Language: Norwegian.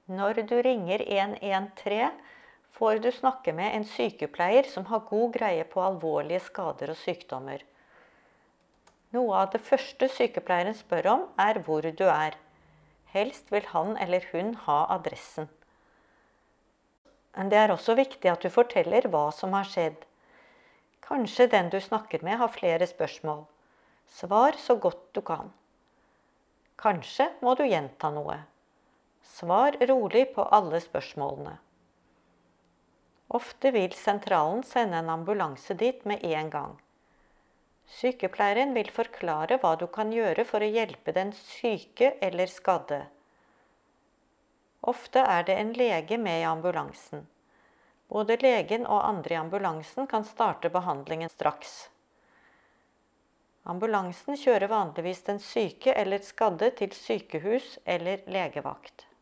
Når du ringer 113, får du snakke med en sykepleier som har god greie på alvorlige skader og sykdommer. Noe av det første sykepleieren spør om, er hvor du er. Helst vil han eller hun ha adressen. Men det er også viktig at du forteller hva som har skjedd. Kanskje den du snakker med har flere spørsmål. Svar så godt du kan. Kanskje må du gjenta noe. Svar rolig på alle spørsmålene. Ofte vil sentralen sende en ambulanse dit med en gang. Sykepleieren vil forklare hva du kan gjøre for å hjelpe den syke eller skadde. Ofte er det en lege med i ambulansen. Både legen og andre i ambulansen kan starte behandlingen straks. Ambulansen kjører vanligvis den syke eller skadde til sykehus eller legevakt.